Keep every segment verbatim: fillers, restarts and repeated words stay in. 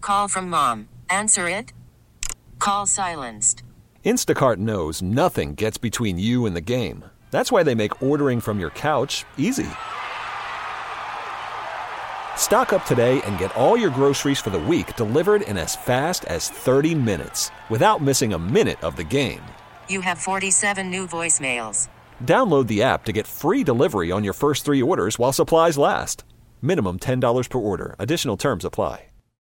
Call from mom. Answer it. Call silenced. Instacart knows nothing gets between you and the game. That's why they make ordering from your couch easy. Stock up today and get all your groceries for the week delivered in as fast as thirty minutes without missing a minute of the game. You have forty-seven new voicemails. Download the app to get free delivery on your first three orders while supplies last. Minimum ten dollars per order. Additional terms apply.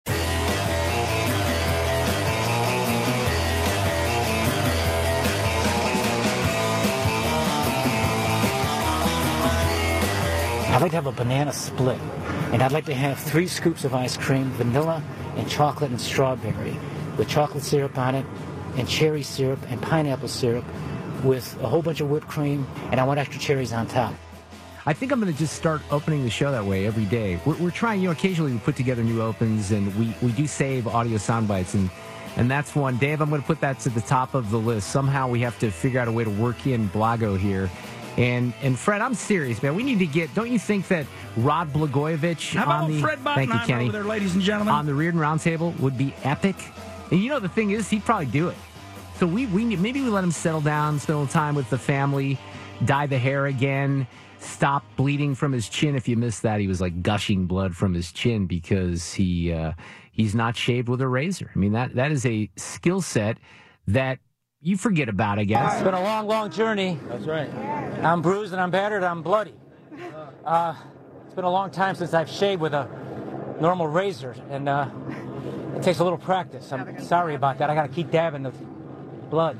I'd like to have a banana split, and I'd like to have three scoops of ice cream, vanilla and chocolate and strawberry, with chocolate syrup on it, and cherry syrup and pineapple syrup, with a whole bunch of whipped cream, and I want extra cherries on top. I think I'm going to just start opening the show that way every day. We're, we're trying, you know, occasionally we put together new opens, and we, we do save audio sound bites, and, and that's one. Dave, I'm going to put that to the top of the list. Somehow we have to figure out a way to work in Blago here. And and Fred, I'm serious, man. We need to get. Don't you think that Rod Blagojevich How on about the Fred thank you, Kenny, over there, ladies and gentlemen, on the Reardon Roundtable would be epic? And you know the thing is, he'd probably do it. So we we maybe we let him settle down, spend a little time with the family, dye the hair again, stop bleeding from his chin. If you missed that, he was like gushing blood from his chin because he uh, he's not shaved with a razor. I mean that that is a skill set that you forget about, I guess. It's been a long, long journey. that's right. I'm bruised and I'm battered. I'm bloody. Uh, it's been a long time since I've shaved with a normal razor, and uh, it takes a little practice. I'm sorry about that. I got to keep dabbing the blood.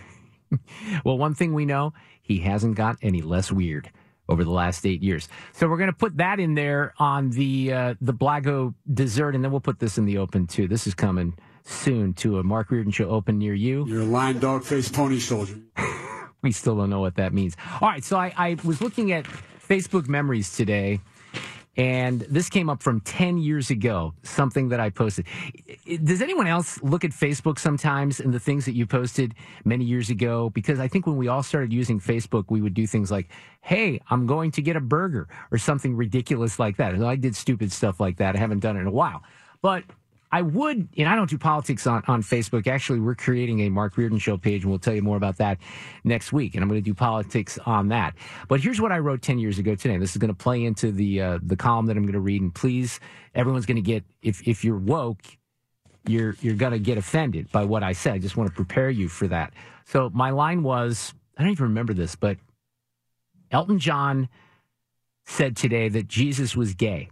Well, one thing we know, he hasn't got any less weird over the last eight years. So we're going to put that in there on the uh, the Blago dessert, and then we'll put this in the open, too. This is coming soon to a Mark Reardon Show open near you. You're a lying dog-faced pony soldier. We still don't know what that means. All right, so I, I was looking at Facebook memories today, and this came up from ten years ago, something that I posted. Does anyone else look at Facebook sometimes and the things that you posted many years ago? Because I think when we all started using Facebook, we would do things like, hey, I'm going to get a burger, or something ridiculous like that. And I did stupid stuff like that. I haven't done it in a while. But I would, and I don't do politics on, on Facebook. Actually, we're creating a Mark Reardon Show page, and we'll tell you more about that next week. And I'm going to do politics on that. But here's what I wrote ten years ago today. This is going to play into the uh, the column that I'm going to read. And please, everyone's going to get, if if you're woke, you're you're going to get offended by what I said. I just want to prepare you for that. So my line was, I don't even remember this, but Elton John said today that Jesus was gay.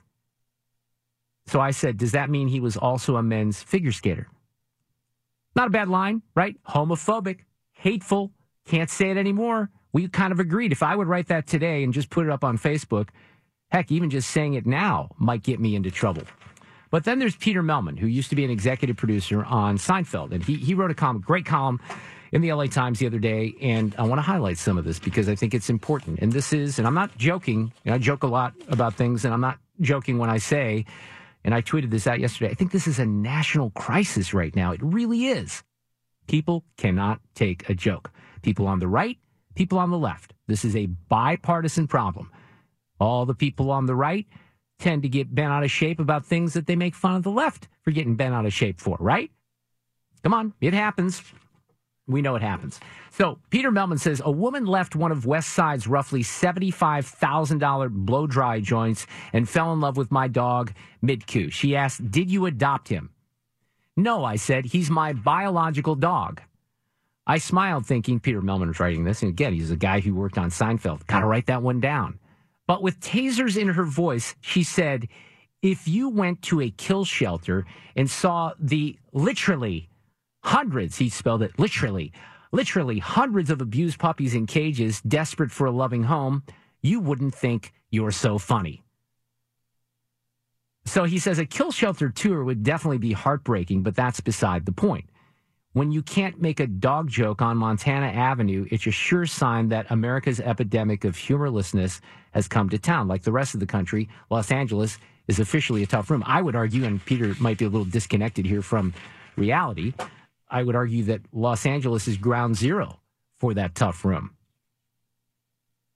So I said, does that mean he was also a men's figure skater? Not a bad line, right? Homophobic, hateful, can't say it anymore. We kind of agreed. If I would write that today and just put it up on Facebook, heck, even just saying it now might get me into trouble. But then there's Peter Melman, who used to be an executive producer on Seinfeld. And he, he wrote a column, great column in the L A Times the other day. And I want to highlight some of this because I think it's important. And this is, and I'm not joking. You know, I joke a lot about things, and I'm not joking when I say, and I tweeted this out yesterday, I think this is a national crisis right now. It really is. People cannot take a joke. People on the right, people on the left. This is a bipartisan problem. All the people on the right tend to get bent out of shape about things that they make fun of the left for getting bent out of shape for, right? Come on, it happens. We know it happens. So Peter Melman says, a woman left one of West Side's roughly seventy-five thousand dollars blow-dry joints and fell in love with my dog, Midku. She asked, did you adopt him? No, I said, he's my biological dog. I smiled thinking Peter Melman was writing this. And again, he's a guy who worked on Seinfeld. Got to write that one down. But with tasers in her voice, she said, if you went to a kill shelter and saw the literally hundreds, he spelled it literally, literally hundreds of abused puppies in cages, desperate for a loving home, you wouldn't think you're so funny. So he says a kill shelter tour would definitely be heartbreaking, but that's beside the point. When you can't make a dog joke on Montana Avenue, it's a sure sign that America's epidemic of humorlessness has come to town. Like the rest of the country, Los Angeles is officially a tough room. I would argue, and Peter might be a little disconnected here from reality, I would argue that Los Angeles is ground zero for that tough room.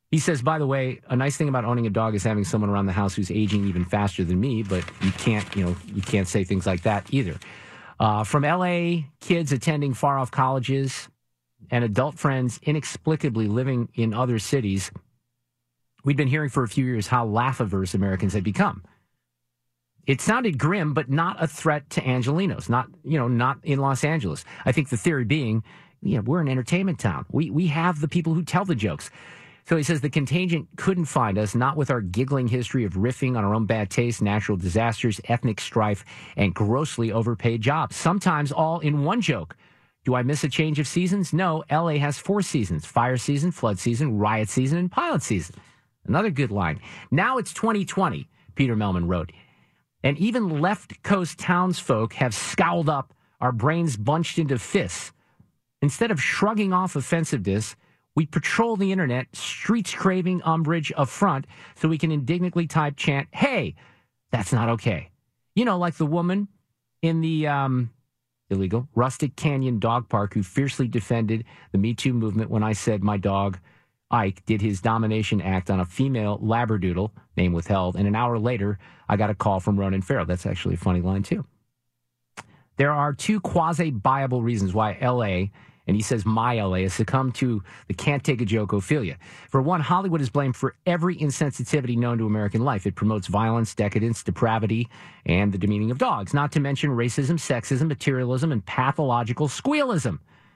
He says, by the way, a nice thing about owning a dog is having someone around the house who's aging even faster than me, but you can't, you know, you can't say things like that either. Uh, from L A, kids attending far-off colleges and adult friends inexplicably living in other cities, we'd been hearing for a few years how laugh-averse Americans had become. It sounded grim, but not a threat to Angelenos, not, you know, not in Los Angeles. I think the theory being, you know, we're an entertainment town. We, we have the people who tell the jokes. So he says the contagion couldn't find us, not with our giggling history of riffing on our own bad taste, natural disasters, ethnic strife, and grossly overpaid jobs. Sometimes all in one joke. Do I miss a change of seasons? No, L A has four seasons: fire season, flood season, riot season, and pilot season. Another good line. Now it's twenty twenty, Peter Melman wrote. And even left coast townsfolk have scowled up, our brains bunched into fists. Instead of shrugging off offensiveness, we patrol the internet, streets craving umbrage affront, so we can indignantly type chant, hey, that's not okay. You know, like the woman in the um, illegal Rustic Canyon Dog Park who fiercely defended the Me Too movement when I said my dog, Ike, did his domination act on a female Labradoodle, name withheld, and an hour later, I got a call from Ronan Farrow. That's actually a funny line, too. There are two quasi-viable reasons why L A, and he says my L A, has succumbed to the can't-take-a-joke-ophilia. For one, Hollywood is blamed for every insensitivity known to American life. It promotes violence, decadence, depravity, and the demeaning of dogs, not to mention racism, sexism, materialism, and pathological squealism.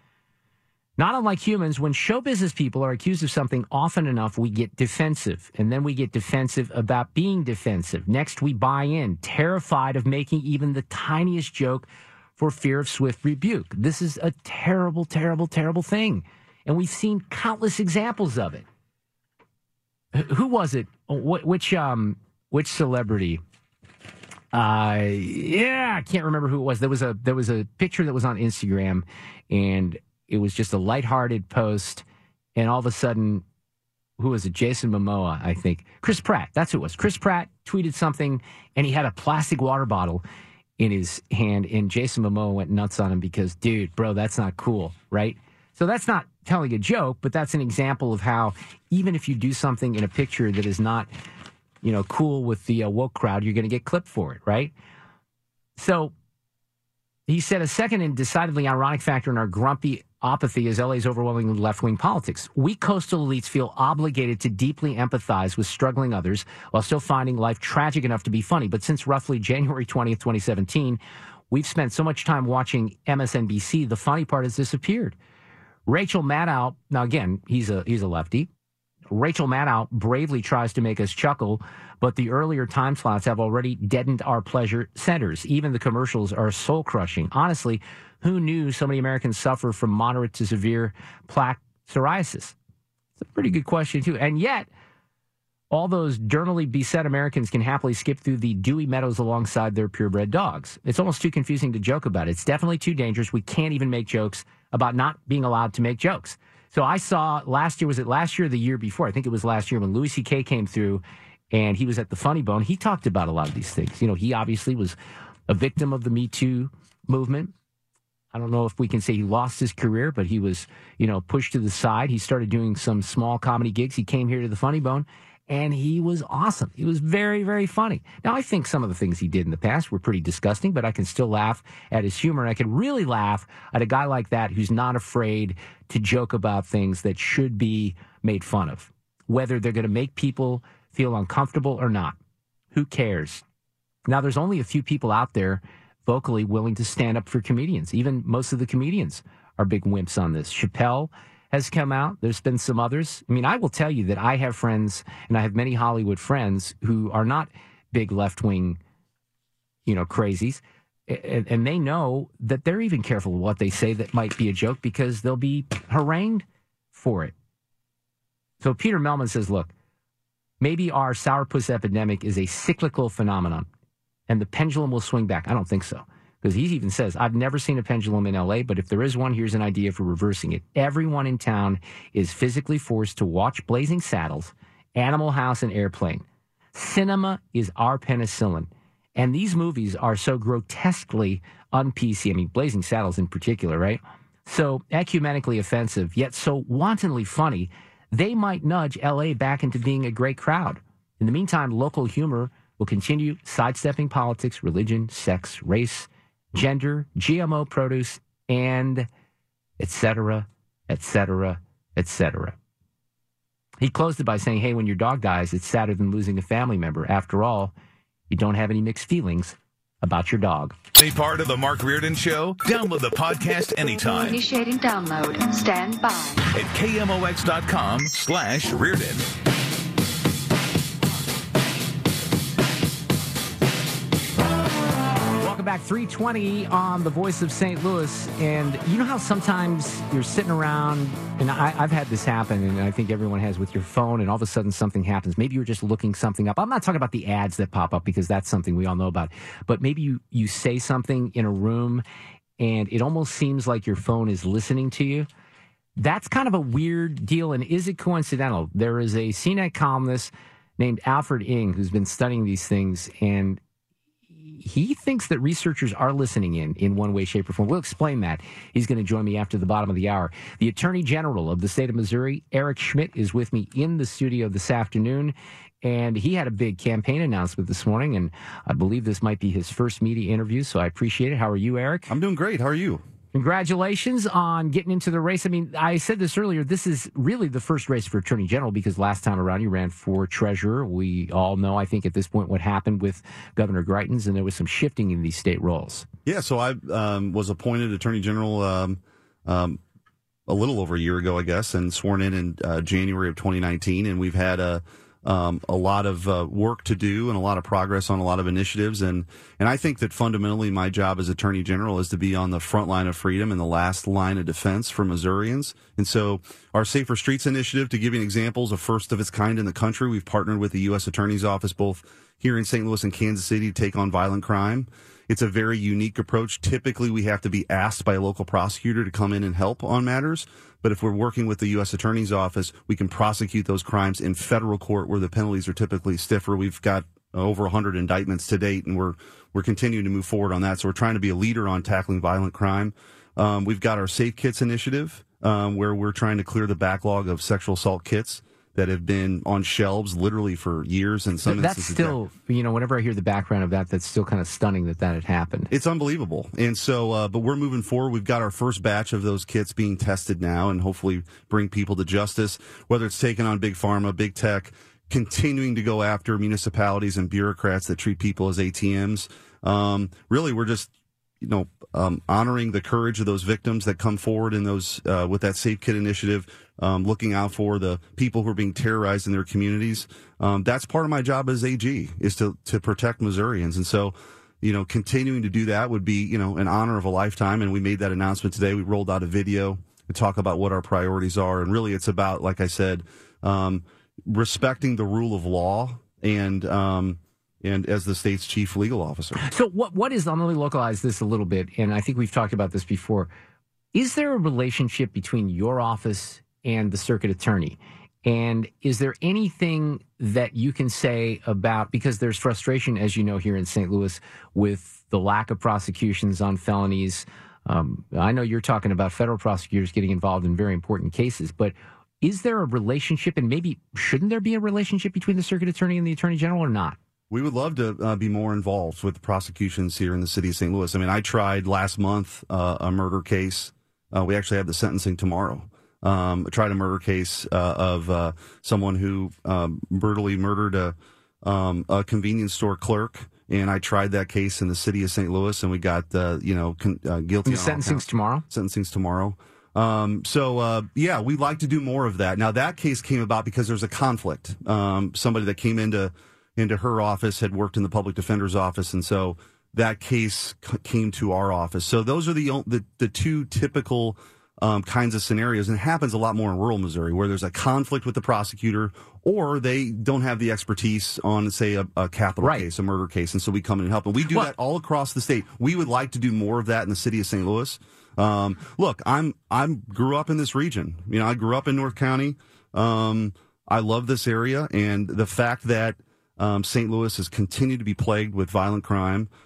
Not unlike humans, when show business people are accused of something often enough, we get defensive. And then we get defensive about being defensive. Next, we buy in, terrified of making even the tiniest joke for fear of swift rebuke. This is a terrible, terrible, terrible thing. And we've seen countless examples of it. Who was it? Which, um, which celebrity? Uh, yeah, I can't remember who it was. There was a, there was a picture that was on Instagram, and it was just a lighthearted post, and all of a sudden, who was it? Jason Momoa, I think. Chris Pratt, that's who it was. Chris Pratt tweeted something, and he had a plastic water bottle in his hand, and Jason Momoa went nuts on him because, dude, bro, that's not cool, right? So that's not telling a joke, but that's an example of how even if you do something in a picture that is not, you know, cool with the uh, woke crowd, you're going to get clipped for it, right? So he said a second and decidedly ironic factor in our grumpy apathy is L A's overwhelmingly left-wing politics. We coastal elites feel obligated to deeply empathize with struggling others while still finding life tragic enough to be funny. But since roughly January twentieth, twenty seventeen, we've spent so much time watching M S N B C, the funny part has disappeared. Rachel Maddow, now again, he's a he's a lefty. Rachel Maddow bravely tries to make us chuckle, but the earlier time slots have already deadened our pleasure centers. Even the commercials are soul-crushing. Honestly, who knew so many Americans suffer from moderate to severe plaque psoriasis? It's a pretty good question, too. And yet, all those dermally beset Americans can happily skip through the dewy meadows alongside their purebred dogs. It's almost too confusing to joke about. It's definitely too dangerous. We can't even make jokes about not being allowed to make jokes. So I saw last year, was it last year or the year before? I think it was last year when Louis C K came through and he was at the Funny Bone. He talked about a lot of these things. You know, he obviously was a victim of the Me Too movement. I don't know if we can say he lost his career, but he was, you know, pushed to the side. He started doing some small comedy gigs. He came here to the Funny Bone, and he was awesome. He was very, very funny. Now, I think some of the things he did in the past were pretty disgusting, but I can still laugh at his humor. I can really laugh at a guy like that who's not afraid to joke about things that should be made fun of, whether they're going to make people feel uncomfortable or not. Who cares? Now, there's only a few people out there vocally willing to stand up for comedians. Even most of the comedians are big wimps on this. Chappelle has come out. There's been some others. I mean, I will tell you that I have friends, and I have many Hollywood friends who are not big left-wing, you know, crazies, and, and they know that they're even careful with what they say that might be a joke because they'll be harangued for it. So Peter Melman says, look, maybe our sourpuss epidemic is a cyclical phenomenon, and the pendulum will swing back. I don't think so. Because he even says, I've never seen a pendulum in L A, but if there is one, here's an idea for reversing it. Everyone in town is physically forced to watch Blazing Saddles, Animal House, and Airplane. Cinema is our penicillin. And these movies are so grotesquely un-P C. I mean, Blazing Saddles in particular, right? So ecumenically offensive, yet so wantonly funny they might nudge L A back into being a great crowd. In the meantime, local humor will continue sidestepping politics, religion, sex, race, gender, G M O produce, and et cetera, et cetera, et cetera. He closed it by saying, hey, when your dog dies, it's sadder than losing a family member. After all, you don't have any mixed feelings about your dog. Any part of the Mark Reardon Show? Download the podcast anytime. Initiating download. Stand by. At K M O X dot com slash Reardon. Welcome back. three twenty on the Voice of Saint Louis. And you know how sometimes you're sitting around, and I, I've had this happen, and I think everyone has with your phone, and all of a sudden something happens. Maybe you're just looking something up. I'm not talking about the ads that pop up because that's something we all know about. But maybe you, you say something in a room, and it almost seems like your phone is listening to you. That's kind of a weird deal, and is it coincidental? There is a C net columnist named Alfred Ng who's been studying these things, and he thinks that researchers are listening in in one way, shape, or form. We'll explain that. He's going to join me after the bottom of the hour. The Attorney General of the state of Missouri, Eric Schmidt, is with me in the studio this afternoon, and he had a big campaign announcement this morning, and I believe this might be his first media interview, so I appreciate it. How are you, Eric? I'm doing great. How are you? Congratulations on getting into the race. I mean, I said this earlier, this is really the first race for Attorney General because last time around you ran for treasurer. We all know, I think, at this point what happened with Governor Greitens, and there was some shifting in these state roles. Yeah, so I um, was appointed Attorney General um, um, a little over a year ago, I guess, and sworn in in uh, January of twenty nineteen, and we've had a Um, a lot of uh, work to do and a lot of progress on a lot of initiatives. And, and I think that fundamentally my job as Attorney General is to be on the front line of freedom and the last line of defense for Missourians. And so our Safer Streets initiative, to give you an example, is a first of its kind in the country. We've partnered with the U S Attorney's Office both here in Saint Louis and Kansas City to take on violent crime. It's a very unique approach. Typically, we have to be asked by a local prosecutor to come in and help on matters. But if we're working with the U S Attorney's Office, we can prosecute those crimes in federal court where the penalties are typically stiffer. We've got over one hundred indictments to date, and we're we're continuing to move forward on that. So we're trying to be a leader on tackling violent crime. Um, we've got our Safe Kits initiative, um, where we're trying to clear the backlog of sexual assault kits that have been on shelves literally for years. And some that's still, you know, whenever I hear the background of that, that's still kind of stunning that that had happened. It's unbelievable. And so, uh, but we're moving forward. We've got our first batch of those kits being tested now and hopefully bring people to justice, whether it's taking on big pharma, big tech, continuing to go after municipalities and bureaucrats that treat people as A T Ms. Um, really, we're just, you know, um, honoring the courage of those victims that come forward in those, uh, with that Safe Kit initiative, um, looking out for the people who are being terrorized in their communities. Um, that's part of my job as A G, is to, to protect Missourians. And so, you know, continuing to do that would be, you know, an honor of a lifetime. And we made that announcement today. We rolled out a video to talk about what our priorities are. And really it's about, like I said, um, respecting the rule of law and, um, and as the state's chief legal officer. So what what is, I'm going to localize this a little bit, and I think we've talked about this before. Is there a relationship between your office and the circuit attorney? And is there anything that you can say about, because there's frustration, as you know, here in Saint Louis with the lack of prosecutions on felonies. Um, I know you're talking about federal prosecutors getting involved in very important cases, but is there a relationship, and maybe shouldn't there be a relationship between the circuit attorney and the attorney general or not? We would love to uh, be more involved with prosecutions here in the city of Saint Louis. I mean, I tried last month uh, a murder case. Uh, we actually have the sentencing tomorrow. Um, I tried a murder case uh, of uh, someone who um, brutally murdered a, um, a convenience store clerk, and I tried that case in the city of Saint Louis, and we got uh, you know con- uh, guilty. And the sentencing's tomorrow. Sentencing's tomorrow. Um, so, uh, yeah, we'd like to do more of that. Now, that case came about because there's a conflict. Um, somebody that came into into her office had worked in the public defender's office, and so that case c- came to our office. So those are the the, the two typical um, kinds of scenarios, and it happens a lot more in rural Missouri, where there's a conflict with the prosecutor, or they don't have the expertise on, say, a, a capital right. case, a murder case, and so we come in and help. And we do well, that all across the state. We would like to do more of that in the city of Saint Louis. Um, look, I'm I'm grew up in this region. You know, I grew up in North County. Um, I love this area, and the fact that Um, Saint Louis has continued to be plagued with violent crime.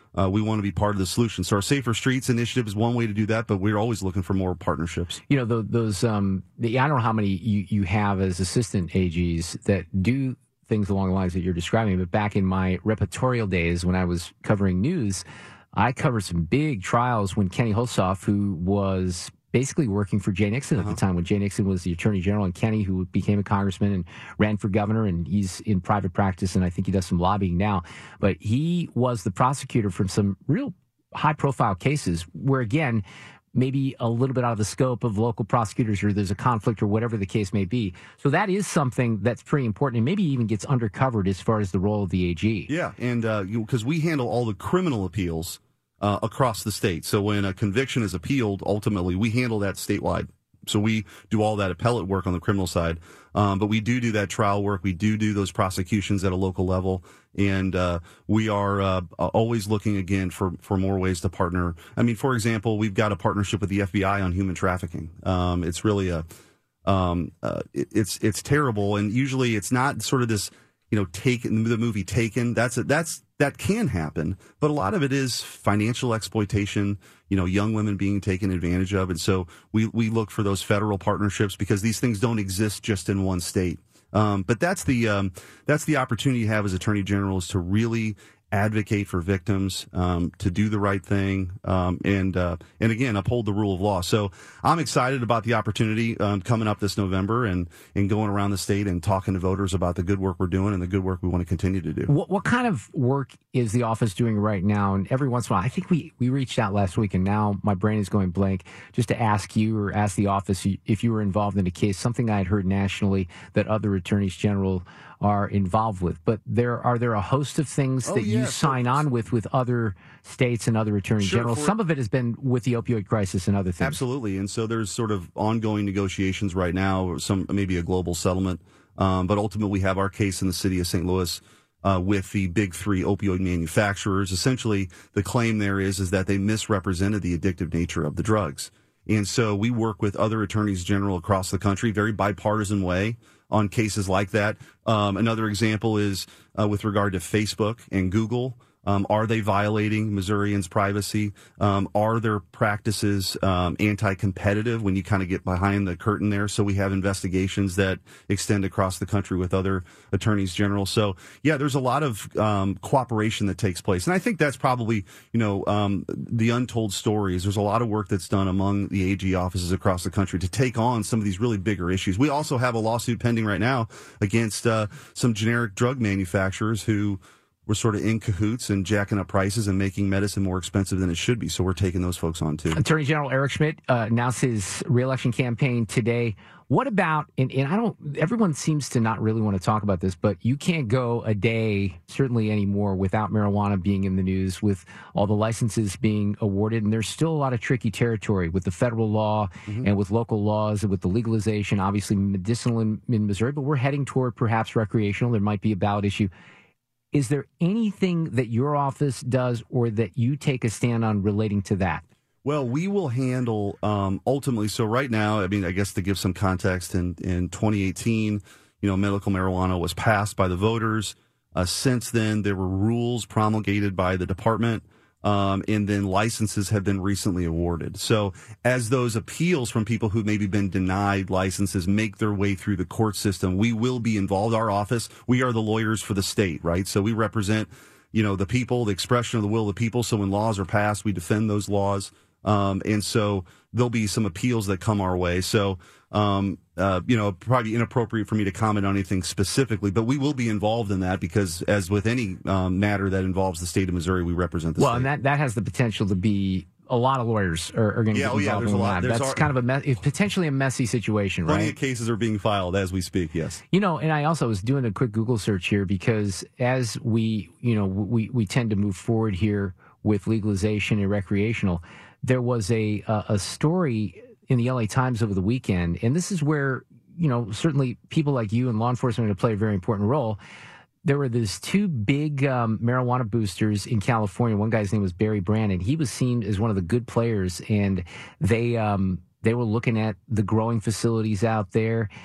uh, we want to be part of the solution. So our Safer Streets initiative is one way to do that, but we're always looking for more partnerships. You know, the, those, um, the, I don't know how many you, you have as assistant A Gs that do things along the lines that you're describing, but back in my reportorial days when I was covering news, I covered some big trials when Kenny Hulshoff, who was basically working for Jay Nixon uh-huh. at the time, when Jay Nixon was the attorney general, and Kenny, who became a congressman and ran for governor, and he's in private practice, and I think he does some lobbying now. But he was the prosecutor from some real high-profile cases where, again, maybe a little bit out of the scope of local prosecutors, or there's a conflict, or whatever the case may be. So that is something that's pretty important, and maybe even gets undercovered as far as the role of the A G. Yeah, and because uh, we handle all the criminal appeals Uh, across the state. So when a conviction is appealed, ultimately, we handle that statewide. So we do all that appellate work on the criminal side. Um, but we do do that trial work. We do do those prosecutions at a local level. And uh, we are uh, always looking, again, for, for more ways to partner. I mean, for example, we've got a partnership with the F B I on human trafficking. Um, it's really a, um, uh, it, it's it's terrible. And usually it's not sort of this, you know, Taken, the movie Taken. That's a, that's that can happen, but a lot of it is financial exploitation, you know, young women being taken advantage of. And so we, we look for those federal partnerships because these things don't exist just in one state. Um, but that's the, um, that's the opportunity you have as Attorney General, is to really advocate for victims, um, to do the right thing, um, and uh, and again, uphold the rule of law. So I'm excited about the opportunity um, coming up this November, and, and going around the state and talking to voters about the good work we're doing and the good work we want to continue to do. What, what kind of work is the office doing right now? And every once in a while, I think we, we reached out last week, and now my brain is going blank, just to ask you or ask the office if you were involved in a case, something I had heard nationally that other attorneys general are involved with. But there are there a host of things oh, that yeah, you sign so, on with with other states and other attorney sure, generals. for, Some of it has been with the opioid crisis and other things. Absolutely. And so there's sort of ongoing negotiations right now, or some maybe a global settlement. Um, but ultimately, we have our case in the city of Saint Louis uh, with the big three opioid manufacturers. Essentially, the claim there is is that they misrepresented the addictive nature of the drugs. And so we work with other attorneys general across the country, very bipartisan way, on cases like that. Um, another example is uh, with regard to Facebook and Google. Um, are they violating Missourians' privacy? Um, are their practices um, anti-competitive when you kind of get behind the curtain there? So we have investigations that extend across the country with other attorneys general. So, yeah, there's a lot of um, cooperation that takes place. And I think that's probably, you know, um, the untold stories. There's a lot of work that's done among the A G offices across the country to take on some of these really bigger issues. We also have a lawsuit pending right now against uh, some generic drug manufacturers who we're sort of in cahoots and jacking up prices and making medicine more expensive than it should be. So we're taking those folks on, too. Attorney General Eric Schmitt uh, announced his reelection campaign today. What about, and, and I don't, everyone seems to not really want to talk about this, but you can't go a day, certainly anymore, without marijuana being in the news, with all the licenses being awarded. And there's still a lot of tricky territory with the federal law mm-hmm. and with local laws and with the legalization, obviously medicinal in, in Missouri, but we're heading toward perhaps recreational. There might be a ballot issue. Is there anything that your office does or that you take a stand on relating to that? Well, we will handle um, ultimately. So right now, I mean, I guess to give some context, in, in twenty eighteen, you know, medical marijuana was passed by the voters. Uh, since then, there were rules promulgated by the department. Um, and then licenses have been recently awarded. So as those appeals from people who maybe been denied licenses make their way through the court system, we will be involved. Our office, we are the lawyers for the state, right? So we represent, you know, the people, the expression of the will of the people. So when laws are passed, we defend those laws. Um, and so there'll be some appeals that come our way. So, um, uh, you know, probably inappropriate for me to comment on anything specifically, but we will be involved in that because, as with any um, matter that involves the state of Missouri, we represent the well, state. and that, that has the potential to be a lot of lawyers are, are going to yeah, get oh, yeah, involved there's in a lot. that. There's That's our, kind of a me- it's potentially a messy situation, plenty right? of cases are being filed as we speak, yes. You know, and I also was doing a quick Google search here because as we, you know, we, we tend to move forward here with legalization and recreational, there was a, a, a story in the L A Times over the weekend, and this is where, you know, certainly people like you and law enforcement are going to play a very important role. There were these two big um, marijuana boosters in California. One guy's name was Barry Brandon. He was seen as one of the good players, and they um, they were looking at the growing facilities out there.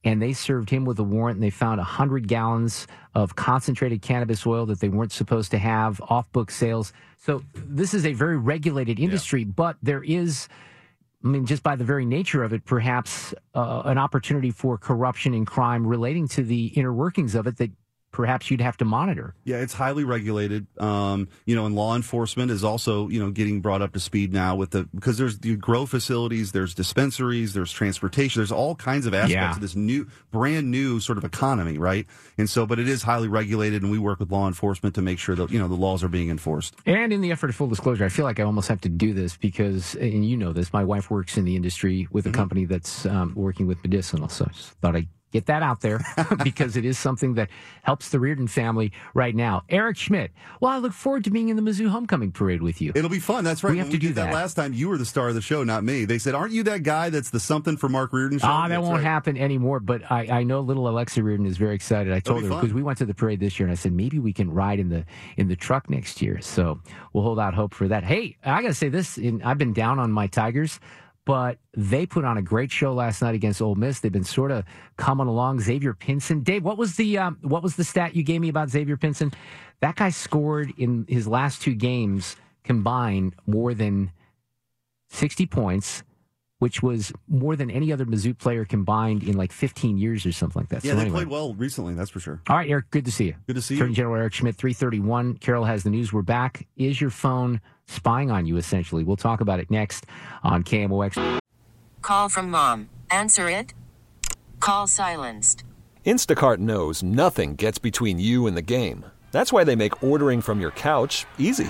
and they served him with a warrant, and they found one hundred gallons of concentrated cannabis oil that they weren't supposed to have, off-book sales. So this is a very regulated industry, yeah. but there is, I mean, just by the very nature of it, perhaps uh, an opportunity for corruption and crime relating to the inner workings of it that perhaps you'd have to monitor. Yeah, it's highly regulated. Um, you know, and law enforcement is also, you know, getting brought up to speed now with the, because there's the grow facilities, there's dispensaries, there's transportation, there's all kinds of aspects yeah. of this new, brand new sort of economy, right? And so, but it is highly regulated, and we work with law enforcement to make sure that, you know, the laws are being enforced. And in the effort of full disclosure, I feel like I almost have to do this because, and you know this, my wife works in the industry with a mm-hmm. company that's um, working with medicinal, so I just thought I'd get that out there because it is something that helps the Reardon family right now. Eric Schmidt. Well, I look forward to being in the Mizzou homecoming parade with you. It'll be fun. That's right. We have when to we do did that. that last time. You were the star of the show, not me. They said, "Aren't you that guy that's the something for Mark Reardon show?" Ah, that that's won't right. happen anymore. But I, I know little Alexa Reardon is very excited. I told be her because we went to the parade this year, and I said maybe we can ride in the in the truck next year. So we'll hold out hope for that. Hey, I got to say this: in, I've been down on my Tigers, but they put on a great show last night against Ole Miss. They've been sort of coming along. Xavier Pinson, Dave, what was the um, what was the stat you gave me about Xavier Pinson? That guy scored in his last two games combined more than sixty points, which was more than any other Mizzou player combined in like fifteen years or something like that. Yeah, so they anyway. played well recently, that's for sure. All right, Eric, good to see you. Good to see Attorney you. General Eric Schmidt, three thirty-one. Carol has the news. We're back. Is your phone spying on you, essentially? We'll talk about it next on K M O X. Call from mom. Answer it. Call silenced. Instacart knows nothing gets between you and the game. That's why they make ordering from your couch easy.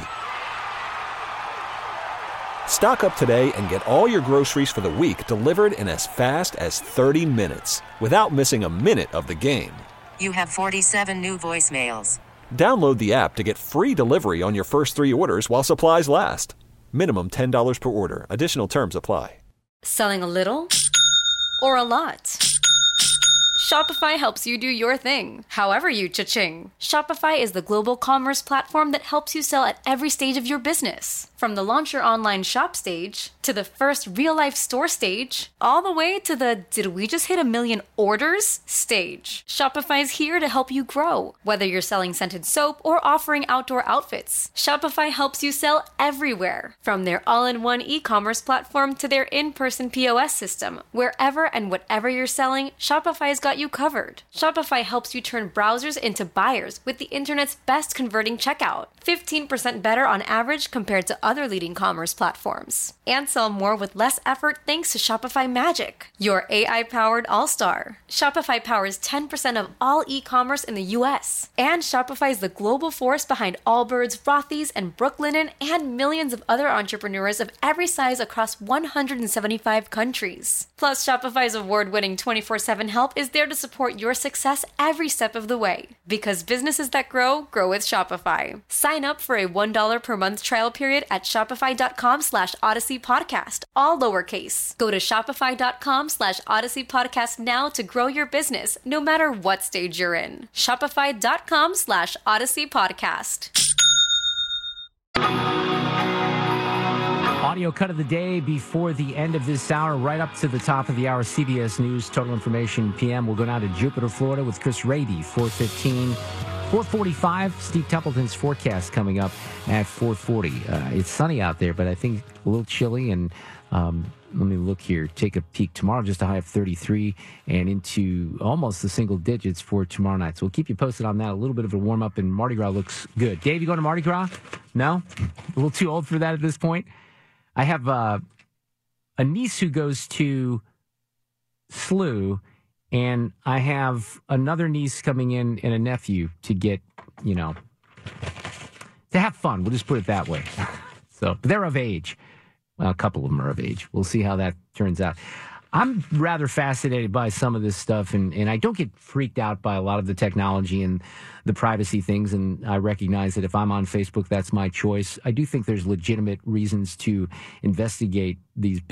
Stock up today and get all your groceries for the week delivered in as fast as thirty minutes without missing a minute of the game. You have forty-seven new voicemails. Download the app to get free delivery on your first three orders while supplies last. Minimum ten dollars per order. Additional terms apply. Selling a little or a lot? Shopify helps you do your thing, however you cha-ching. Shopify is the global commerce platform that helps you sell at every stage of your business. From the launch your online shop stage, to the first real-life store stage, all the way to the did we just hit a million orders stage. Shopify is here to help you grow. Whether you're selling scented soap or offering outdoor outfits, Shopify helps you sell everywhere. From their all-in-one e-commerce platform to their in-person P O S system, wherever and whatever you're selling, Shopify's got you covered. Shopify helps you turn browsers into buyers with the internet's best converting checkout. fifteen percent better on average compared to other leading commerce platforms. And sell more with less effort thanks to Shopify Magic, your A I-powered all-star. Shopify powers ten percent of all e-commerce in the U S. And Shopify is the global force behind Allbirds, Rothy's, and Brooklinen, and millions of other entrepreneurs of every size across one hundred seventy-five countries. Plus, Shopify's award-winning twenty-four seven help is there to support your success every step of the way. Because businesses that grow, grow with Shopify. Sign up for a one dollar per month trial period at shopify.com slash Odyssey Podcast, all lowercase. Go to shopify.com slash Odyssey Podcast now to grow your business, no matter what stage you're in. Shopify.com slash Odyssey Podcast. Audio cut of the day before the end of this hour, right up to the top of the hour. C B S News, Total Information P M. We'll go down to Jupiter, Florida with Chris Rady, four fifteen. four forty-five, Steve Templeton's forecast coming up at four forty. Uh, it's sunny out there, but I think a little chilly. And um, let me look here, take a peek. Tomorrow, just a high of thirty-three and into almost the single digits for tomorrow night. So we'll keep you posted on that. A little bit of a warm up, and Mardi Gras looks good. Dave, you going to Mardi Gras? No? A little too old for that at this point? I have uh, a niece who goes to S L U, and I have another niece coming in and a nephew to get, you know, to have fun. We'll just put it that way. So, but they're of age. Well, a couple of them are of age. We'll see how that turns out. I'm rather fascinated by some of this stuff, and, and I don't get freaked out by a lot of the technology and the privacy things, and I recognize that if I'm on Facebook, that's my choice. I do think there's legitimate reasons to investigate these big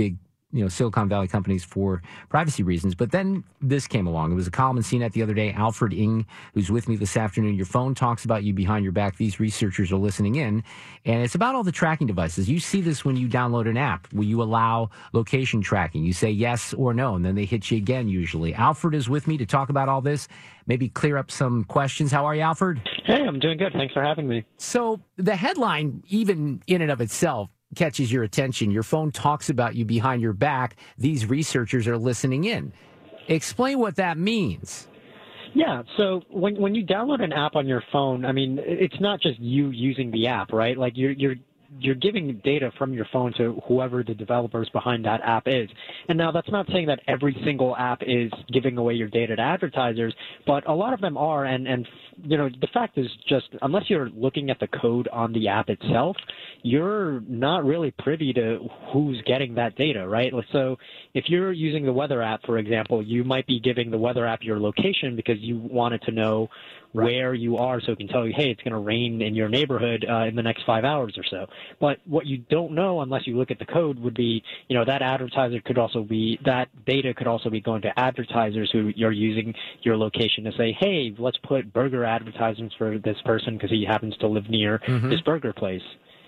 you know, Silicon Valley companies for privacy reasons. But then this came along. It was a column in C net the other day. Alfred Ng, who's with me this afternoon. Your phone talks about you behind your back. These researchers are listening in. And it's about all the tracking devices. You see this when you download an app. Will you allow location tracking? You say yes or no, and then they hit you again usually. Alfred is with me to talk about all this, maybe clear up some questions. How are you, Alfred? Hey, I'm doing good. Thanks for having me. So the headline, even in and of itself, catches your attention. Your phone talks about you behind your back. These researchers are listening in. Explain what that means. Yeah, so when when you download an app on your phone, I mean, it's not just you using the app, right? Like you're you're you're giving data from your phone to whoever the developers behind that app is. And now that's not saying that every single app is giving away your data to advertisers, but a lot of them are. And, and you know, the fact is just unless you're looking at the code on the app itself, you're not really privy to who's getting that data, right? So if you're using the weather app, for example, you might be giving the weather app your location because you wanted to know where you are so it can tell you, hey, it's going to rain in your neighborhood uh, in the next five hours or so. But what you don't know unless you look at the code would be, you know, that advertiser could also be, that data could also be going to advertisers who you're using your location to say, hey, let's put burger advertisements for this person because he happens to live near Mhm. this burger place.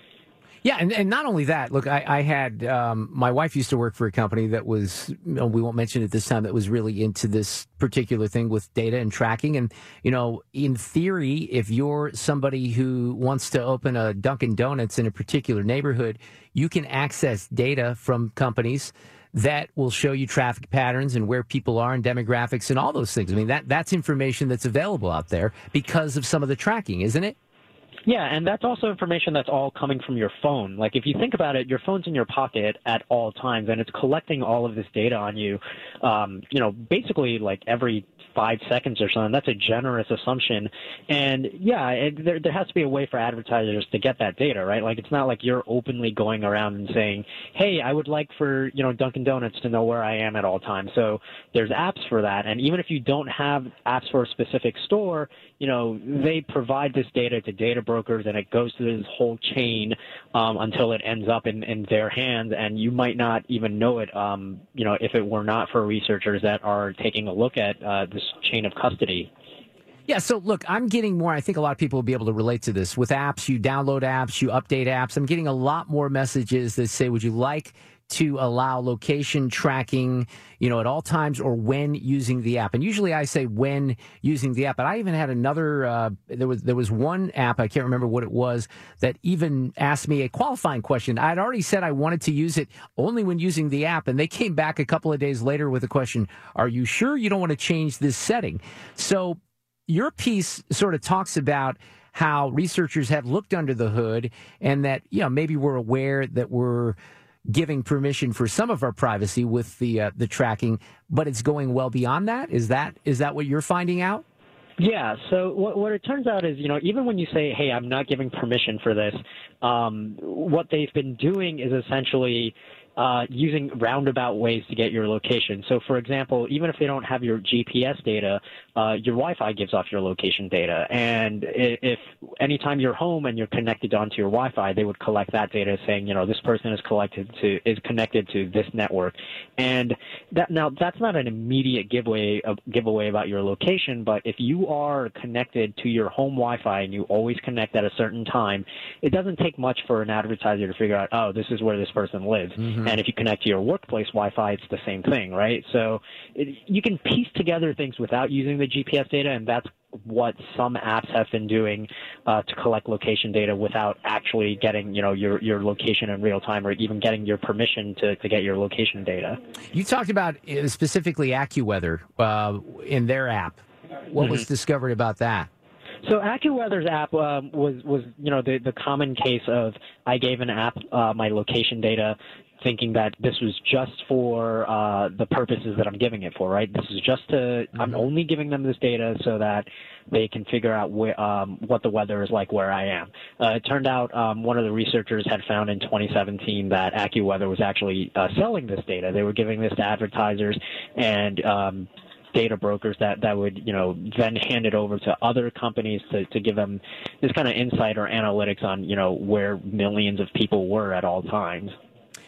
Yeah, and, and not only that, look, I, I had, um, my wife used to work for a company that was, you know, we won't mention it this time, that was really into this particular thing with data and tracking. And, you know, in theory, if you're somebody who wants to open a Dunkin' Donuts in a particular neighborhood, you can access data from companies that will show you traffic patterns and where people are and demographics and all those things. I mean, that that's information that's available out there because of some of the tracking, isn't it? Yeah, and that's also information that's all coming from your phone. Like, if you think about it, your phone's in your pocket at all times, and it's collecting all of this data on you, um, you know, basically like every five seconds or something. That's a generous assumption. And, yeah, it, there, there has to be a way for advertisers to get that data, right? Like, it's not like you're openly going around and saying, hey, I would like for, you know, Dunkin' Donuts to know where I am at all times. So there's apps for that. And even if you don't have apps for a specific store, you know, they provide this data to data brokers, and it goes through this whole chain um, until it ends up in, in their hands, and you might not even know it, um, you know, if it were not for researchers that are taking a look at uh, this chain of custody. Yeah, so look, I'm getting more, I think a lot of people will be able to relate to this. With apps, you download apps, you update apps. I'm getting a lot more messages that say, would you like to allow location tracking, you know, at all times or when using the app? And usually I say when using the app. But I even had another, uh, there was there was one app, I can't remember what it was, that even asked me a qualifying question. I'd already said I wanted to use it only when using the app. And they came back a couple of days later with a question, are you sure you don't want to change this setting? So your piece sort of talks about how researchers have looked under the hood and that, you know, maybe we're aware that we're giving permission for some of our privacy with the uh, the tracking, but it's going well beyond that. Is that is that what you're finding out? Yeah, so what, what it turns out is, you know, even when you say, hey, I'm not giving permission for this, um, what they've been doing is essentially uh, using roundabout ways to get your location. So, for example, even if they don't have your G P S data, uh, your Wi-Fi gives off your location data. And if anytime you're home and you're connected onto your Wi-Fi, they would collect that data saying, you know, this person is collected to is connected to this network. And that now that's not an immediate giveaway uh, giveaway about your location, but if you are connected to your home Wi-Fi and you always connect at a certain time, it doesn't take much for an advertiser to figure out, oh, this is where this person lives. Mm-hmm. And if you connect to your workplace Wi-Fi, it's the same thing, right? So it, you can piece together things without using the G P S data, and that's what some apps have been doing uh, to collect location data without actually getting, you know, your, your location in real time or even getting your permission to, to get your location data. You talked about uh, specifically AccuWeather uh, in their app. What mm-hmm. was discovered about that? So AccuWeather's app um, was, was, you know, the, the common case of I gave an app uh, my location data thinking that this was just for uh, the purposes that I'm giving it for, right? This is just to, mm-hmm. I'm only giving them this data so that they can figure out where, um, what the weather is like where I am. Uh, it turned out um, one of the researchers had found in twenty seventeen that AccuWeather was actually uh, selling this data. They were giving this to advertisers and um, data brokers that, that would, you know, then hand it over to other companies to, to give them this kind of insight or analytics on, you know, where millions of people were at all times.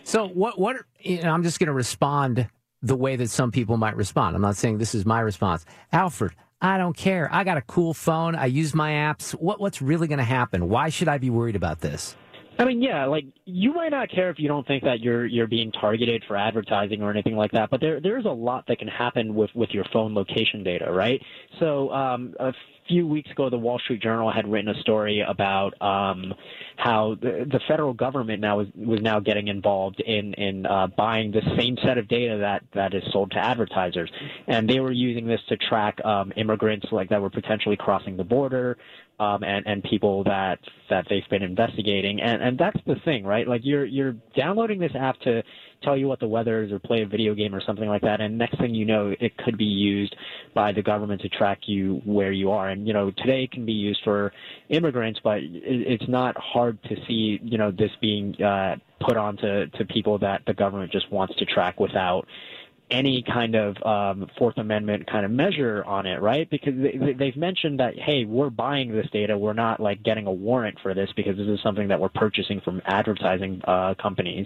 So what? What? You know, I'm just going to respond the way that some people might respond. I'm not saying this is my response. Alfred, I don't care. I got a cool phone. I use my apps. What? What's really going to happen? Why should I be worried about this? I mean, yeah, like you might not care if you don't think that you're you're being targeted for advertising or anything like that, but there there's a lot that can happen with, with your phone location data, right? So um, a few weeks ago, the Wall Street Journal had written a story about um, how the, the federal government now was, was now getting involved in in uh, buying the same set of data that, that is sold to advertisers, and they were using this to track um, immigrants like that were potentially crossing the border. Um, and, and people that that they've been investigating, and, and that's the thing, right? Like you're you're downloading this app to tell you what the weather is or play a video game or something like that, and next thing you know, it could be used by the government to track you where you are. And you know, today it can be used for immigrants, but it, it's not hard to see, you know, this being uh, put onto to people that the government just wants to track without any kind of um, Fourth Amendment kind of measure on it, right? Because they, they've mentioned that, hey, we're buying this data. We're not like getting a warrant for this because this is something that we're purchasing from advertising uh, companies.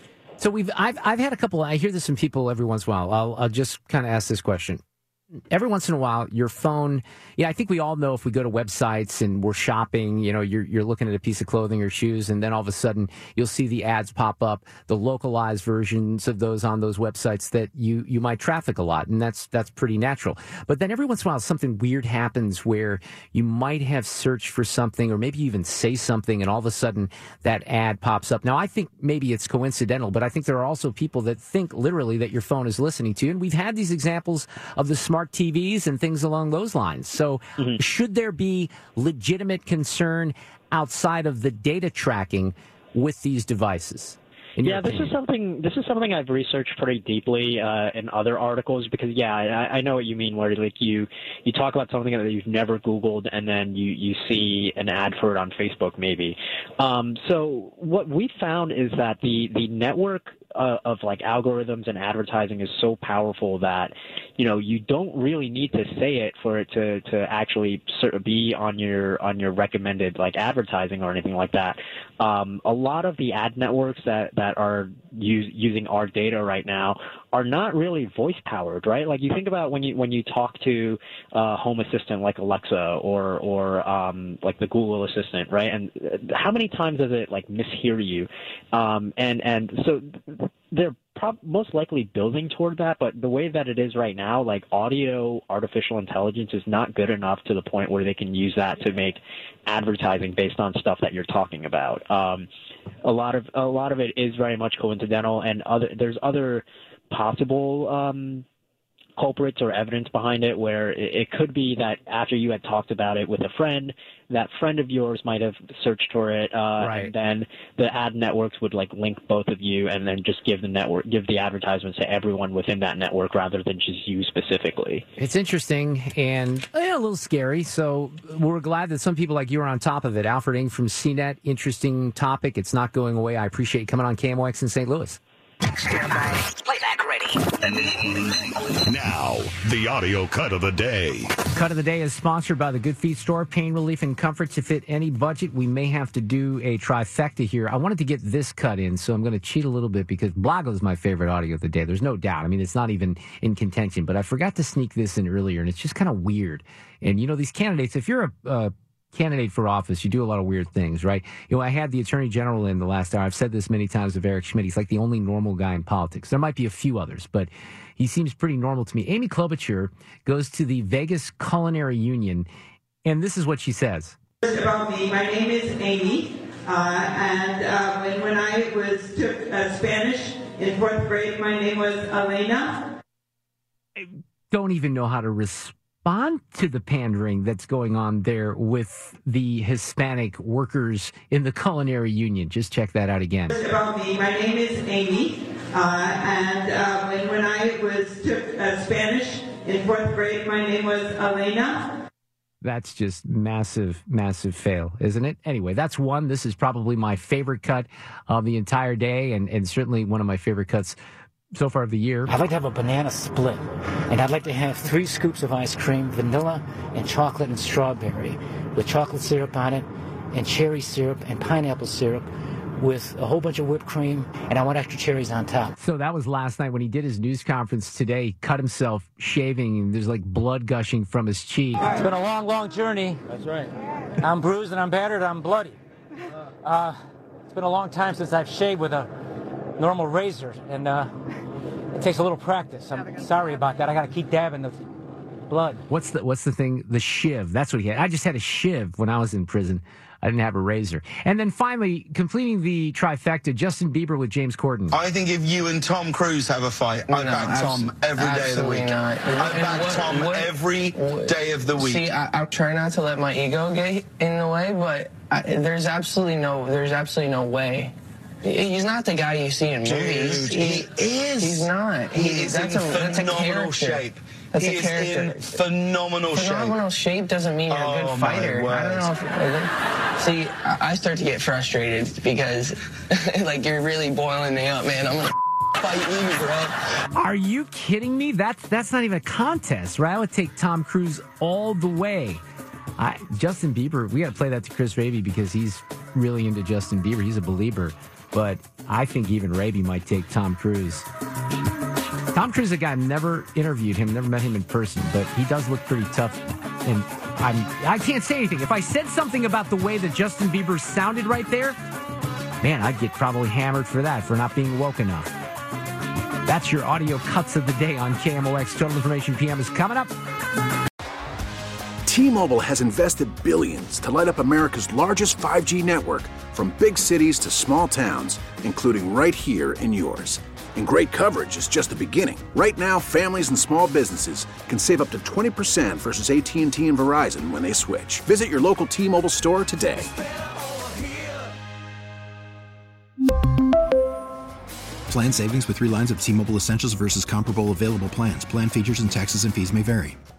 So we've I've I've had a couple. I hear this from people every once in a while. I'll I'll just kind of ask this question. Every once in a while, your phone, yeah, I think we all know if we go to websites and we're shopping, you know, you're you're looking at a piece of clothing or shoes, and then all of a sudden you'll see the ads pop up, the localized versions of those on those websites that you, you might traffic a lot, and that's that's pretty natural. But then every once in a while, something weird happens where you might have searched for something, or maybe even say something, and all of a sudden that ad pops up. Now, I think maybe it's coincidental, but I think there are also people that think literally that your phone is listening to you, and we've had these examples of the smart T Vs and things along those lines. So mm-hmm. should there be legitimate concern outside of the data tracking with these devices? Yeah, this is something. This is something I've researched pretty deeply uh, in other articles because, yeah, I, I know what you mean. Where like you, you talk about something that you've never Googled, and then you, you see an ad for it on Facebook, maybe. Um, so what we found is that the the network uh, of like algorithms and advertising is so powerful that, you know, you don't really need to say it for it to to actually sort of be on your on your recommended like advertising or anything like that. Um, a lot of the ad networks that that that are use, using our data right now are not really voice powered, right? Like you think about when you when you talk to a home assistant like Alexa or or um, like the Google Assistant, right? And how many times does it like mishear you? Um, and and so they're prob- most likely building toward that, but the way that it is right now, like audio artificial intelligence is not good enough to the point where they can use that to make advertising based on stuff that you're talking about. Um, a lot of a lot of it is very much coincidental, and other there's other possible um, culprits or evidence behind it where it, it could be that after you had talked about it with a friend, that friend of yours might have searched for it, uh, right. and then the ad networks would like link both of you and then just give the network, give the advertisements to everyone within that network rather than just you specifically. It's interesting and yeah, a little scary. So we're glad that some people like you are on top of it. Alfred Ng from C net, interesting topic. It's not going away. I appreciate you coming on K M O X in Saint Louis. Stand by. Playback ready. Now, the audio cut of the day. Cut of the day is sponsored by the Good Feet Store. Pain relief and comfort to fit any budget. We may have to do a trifecta here. I wanted to get this cut in, so I'm going to cheat a little bit because Blago is my favorite audio of the day. There's no doubt. I mean, it's not even in contention, but I forgot to sneak this in earlier, and it's just kind of weird. And, you know, these candidates, if you're a... Uh, candidate for office, you do a lot of weird things, right? You know, I had the Attorney General in the last hour. I've said this many times of Eric Schmidt. He's like the only normal guy in politics. There might be a few others, but he seems pretty normal to me. Amy Klobuchar goes to the Vegas Culinary Union, and this is what she says. About me, my name is Amy, uh, and uh, when, when I was took uh, Spanish in fourth grade, my name was Elena. I don't even know how to respond to the pandering that's going on there with the Hispanic workers in the Culinary Union. Just check that out again. About me, my name is Amy, uh, and uh, when, when I was took uh, Spanish in fourth grade, my name was Elena. That's just massive, massive fail, isn't it? Anyway, that's one. This is probably my favorite cut of the entire day, and, and certainly one of my favorite cuts so far of the year. I'd like to have a banana split, and I'd like to have three scoops of ice cream, vanilla and chocolate and strawberry, with chocolate syrup on it, and cherry syrup and pineapple syrup, with a whole bunch of whipped cream, and I want extra cherries on top. So that was last night when he did his news conference today. He cut himself shaving, and there's like blood gushing from his cheek. It's been a long, long journey. That's right. I'm bruised and I'm battered. I'm bloody. Uh, it's been a long time since I've shaved with a normal razor, and uh, it takes a little practice. I'm sorry about that. I got to keep dabbing the blood. What's the What's the thing? The shiv. That's what he had. I just had a shiv when I was in prison. I didn't have a razor. And then finally, completing the trifecta, Justin Bieber with James Corden. I think if you and Tom Cruise have a fight, I No, back Tom abs- every day of the week. Not. I back What- Tom what- every day of the week. See, I, I try not to let my ego get in the way, but I, there's absolutely no, there's absolutely no way. He's not the guy you see in movies. Dude, he is. He's not. He, He- is that's in a, that's a phenomenal character. shape. That's he a is character. in phenomenal, Phenomenal shape. shape doesn't mean you're Oh, a good my fighter. I don't know if. See, I, I start to get frustrated because, like, you're really boiling me up, man. I'm gonna fight you, bro. Are you kidding me? That's that's not even a contest, right? I would take Tom Cruise all the way. I, Justin Bieber, we got to play that to Chris Raby because he's really into Justin Bieber. He's a believer. But I think even Raby might take Tom Cruise. Tom Cruise is a guy, I've never interviewed him, never met him in person, but he does look pretty tough. And I'm, I can't say anything. If I said something about the way that Justin Bieber sounded right there, man, I'd get probably hammered for that, for not being woke enough. That's your audio cuts of the day on K M O X. Total Information P M is coming up. T-Mobile has invested billions to light up America's largest five G network, from big cities to small towns, including right here in yours. And great coverage is just the beginning. Right now, families and small businesses can save up to twenty percent versus A T and T and Verizon when they switch. Visit your local T-Mobile store today. Plan savings with three lines of T-Mobile Essentials versus comparable available plans. Plan features and taxes and fees may vary.